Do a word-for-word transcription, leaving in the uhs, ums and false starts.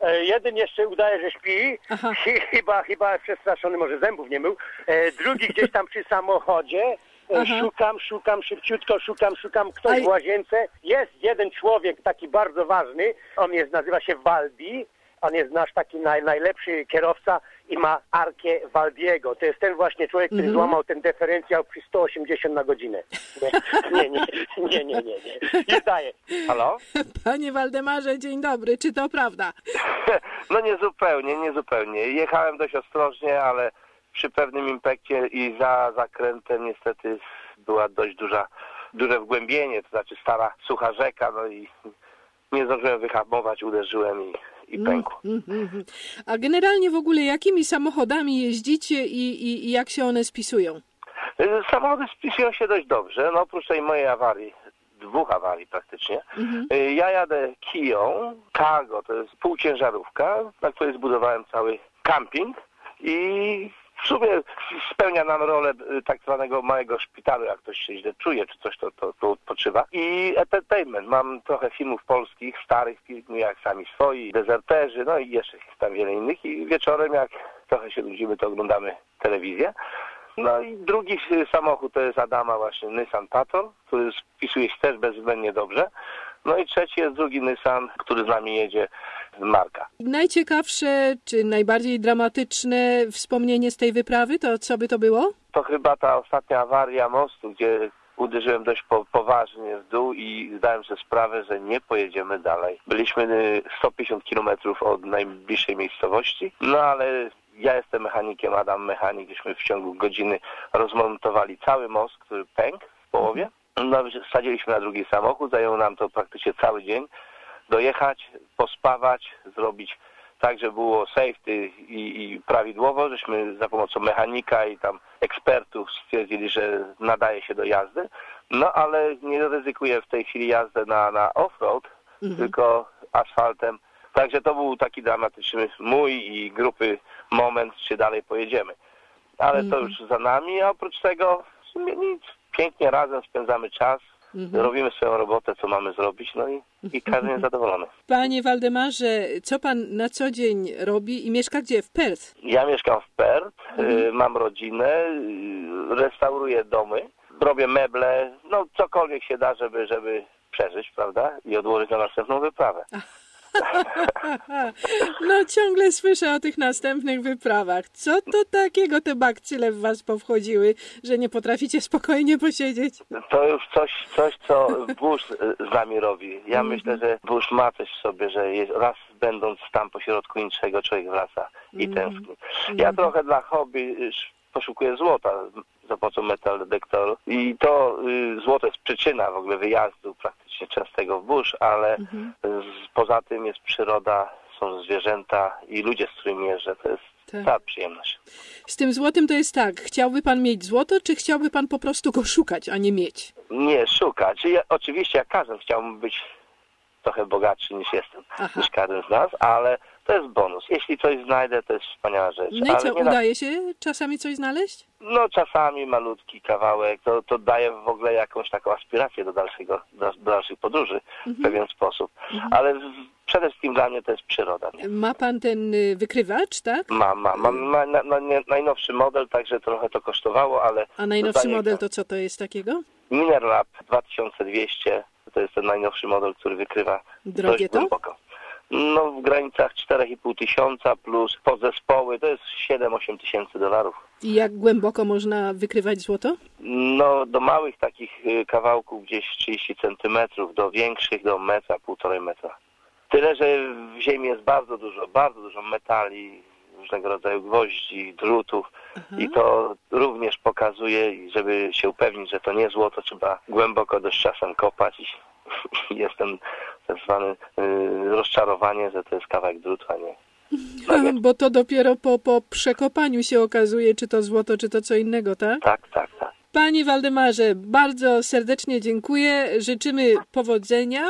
E, jeden jeszcze udaje, że śpi. Chyba, chyba przestraszony, może zębów nie mył. E, drugi gdzieś tam przy samochodzie. E, szukam, szukam, szybciutko szukam, szukam. Ktoś Aj. w łazience. Jest jeden człowiek taki bardzo ważny. On jest, nazywa się Waldi. On jest nasz taki naj, najlepszy kierowca i ma Arkę Waldiego. To jest ten właśnie człowiek, który mm-hmm. złamał ten dyferencjał przy sto osiemdziesiąt na godzinę. Nie, nie, nie, nie, nie, nie. nie. Nie daje. Halo? Panie Waldemarze, dzień dobry. Czy to prawda? No nie zupełnie, nie zupełnie. Jechałem dość ostrożnie, ale przy pewnym impekcie i za zakrętem niestety była dość duża, duże wgłębienie, to znaczy stara, sucha rzeka, no i nie zdążyłem wyhamować, uderzyłem i i pękł. Mm, mm, mm. A generalnie w ogóle jakimi samochodami jeździcie i, i, i jak się one spisują? Samochody spisują się dość dobrze. No oprócz tej mojej awarii, dwóch awarii praktycznie. Mm-hmm. Ja jadę Kiją, Cargo, to jest półciężarówka, na której zbudowałem cały camping i w sumie spełnia nam rolę tak zwanego małego szpitalu, jak ktoś się źle czuje, czy coś, to, to, to odpoczywa. I entertainment. Mam trochę filmów polskich, starych filmów, jak Sami Swoi, Dezerterzy, no i jeszcze tam wiele innych. I wieczorem, jak trochę się nudzimy, to oglądamy telewizję. No i drugi samochód to jest Adama właśnie Nissan Patrol, który spisuje się też bezwzględnie dobrze. No i trzeci jest drugi Nissan, który z nami jedzie, Marka. Najciekawsze, czy najbardziej dramatyczne wspomnienie z tej wyprawy, to co by to było? To chyba ta ostatnia awaria mostu, gdzie uderzyłem dość po, poważnie w dół i zdałem sobie sprawę, że nie pojedziemy dalej. Byliśmy sto pięćdziesiąt kilometrów od najbliższej miejscowości, no ale ja jestem mechanikiem, Adam mechanik, żeśmy w ciągu godziny rozmontowali cały most, który pękł w połowie. No, wsadziliśmy na drugi samochód, zajęło nam to praktycznie cały dzień. Dojechać, pospawać, zrobić tak, żeby było safety i, i prawidłowo, żeśmy za pomocą mechanika i tam ekspertów stwierdzili, że nadaje się do jazdy. No ale nie ryzykuję w tej chwili jazdę na, na off-road, mhm. tylko asfaltem. Także to był taki dramatyczny mój i grupy moment, czy dalej pojedziemy. Ale mhm. to już za nami, a oprócz tego w sumie nic. Pięknie razem spędzamy czas, mhm. robimy swoją robotę, co mamy zrobić, no i, i każdy jest zadowolony. Panie Waldemarze, co pan na co dzień robi i mieszka gdzie? W Perth? Ja mieszkam w Perth, mhm. y, mam rodzinę, y, restauruję domy, robię meble, no cokolwiek się da, żeby, żeby przeżyć, prawda? I odłożyć na następną wyprawę. No ciągle słyszę o tych następnych wyprawach. Co to takiego te bakcyle w was powchodziły, że nie potraficie spokojnie posiedzieć? To już coś, coś co Bush z nami robi. Ja mm-hmm. myślę, że Bush ma coś w sobie, że jest, raz będąc tam pośrodku niczego, człowiek wraca i mm-hmm. tęskni. Ja mm-hmm. trochę dla hobby poszukuję złota za pomocą metal detektoru i to y, złoto jest przyczyna w ogóle wyjazdu praktycznie częstego w Bush, ale mhm. z, poza tym jest przyroda, są zwierzęta i ludzie, z którymi jeżdżę, to jest tak. ta przyjemność. Z tym złotem to jest tak, chciałby pan mieć złoto, czy chciałby pan po prostu go szukać, a nie mieć? Nie, szukać. Ja, oczywiście jak każdy chciałbym być trochę bogatszy niż jestem, Aha. niż każdy z nas, ale to jest bonus. Jeśli coś znajdę, to jest wspaniała rzecz. No i co, udaje na... się czasami coś znaleźć? No czasami malutki kawałek, to, to daje w ogóle jakąś taką aspirację do dalszego, do, do dalszych podróży mhm. w pewien sposób. Mhm. Ale w, przede wszystkim dla mnie to jest przyroda. Nie? Ma pan ten wykrywacz, tak? Mam, mam. Mam na, na, na, najnowszy model, także trochę to kosztowało, ale... A najnowszy model to co to jest takiego? Minerlab dwa tysiące dwieście, to jest ten najnowszy model, który wykrywa Drogie dość to? głęboko. No w granicach cztery i pół tysiąca plus podzespoły, to jest siedem osiem tysięcy dolarów. I jak głęboko można wykrywać złoto? No do małych takich kawałków gdzieś trzydzieści centymetrów, do większych do metra, półtorej metra. Tyle, że w ziemi jest bardzo dużo, bardzo dużo metali, różnego rodzaju gwoździ, drutów Aha. i to również pokazuje, żeby się upewnić, że to nie złoto, trzeba głęboko dość czasem kopać i jestem tak zwane y, rozczarowanie, że to jest kawałek drutu, a nie. No, bo to dopiero po, po przekopaniu się okazuje, czy to złoto, czy to co innego, tak? Tak, tak, tak. Panie Waldemarze, bardzo serdecznie dziękuję. Życzymy powodzenia.